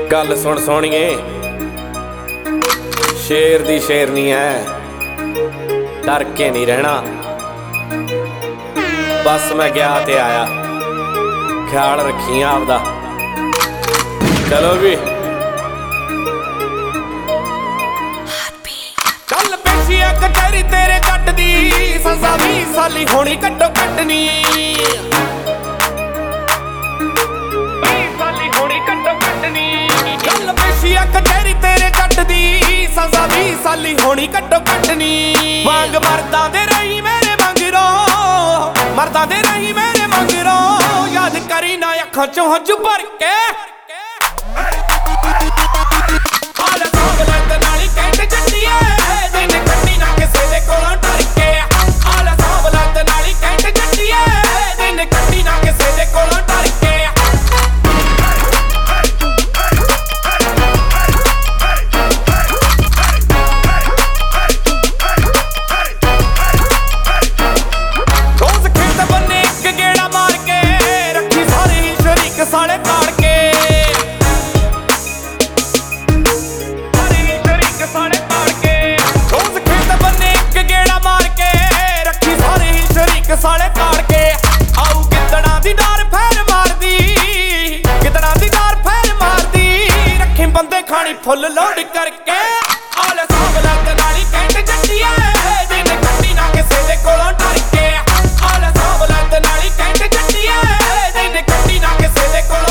गल सुन सोनिए, शेर दी शेरनी है, डर के नहीं रहना। बस मैं गया ते आया, ख्याल रखी आपदा। चलो भी कल पेशी कचहरी तेरे कट दी सजा 20 साली होनी कट्टो कटनी। कचहरी तेरे कट दी सजा 20 साली होनी कट्टो कटनी। मांग मरदा दे रही मेरे मंगरो, मरदा दे रही मेरे मंगरो। याद करी ना अखां चों हंझू भर के साले ताड़ के शरीक साले ताड़ के रोज खेत बन्ने एक गेड़ा मार के रखी सारे ही शरीक साले ताड़ के। आऊ कितना दी डार फैर मार दी, कितना दी डार फैर मार दी। रखे बंदे खानी फुल लोड करके आले सावला नाली कैंट जट्टिया दिन कट्टी ना किसे दे कोलों डर के। आले सावला नाली कैंट जट्टिया दिन कट्टी ना किसे दे कोलों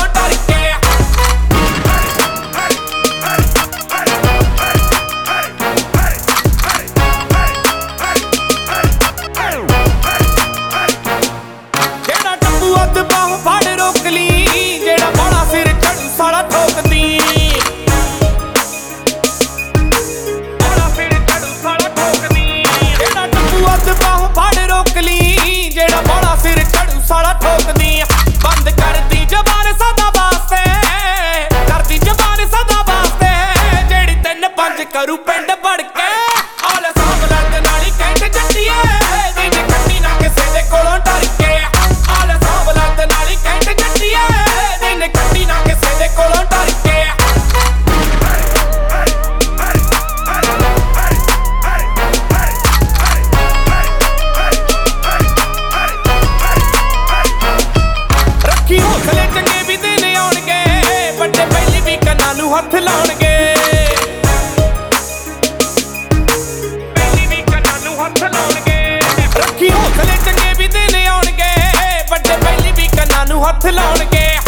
साला ठोकदी। बंद कर दी जबान सदा वास्ते, कर दी जबान सदा वास्ते। जेड़ी 3-5 करू पिंड बढ़ के आले सावला नाली कैंट जट्टिया दिन कट्टी ना किसे दे कोलों डर के। आले सावला नाली कैंट जट्टिया दिन कट्टी ना किसे दे कोलों डर के। हौसले चंगे भी दिन आउणगे, बड़े पहली भी कन्नां नूं हथ लाउणगे। पहली भी कन्नां नूं हथ लाउणगे। रखी हौसले चंगे भी दिन आउणगे, बड़े पहली भी कन्नां नूं हथ लाउणगे।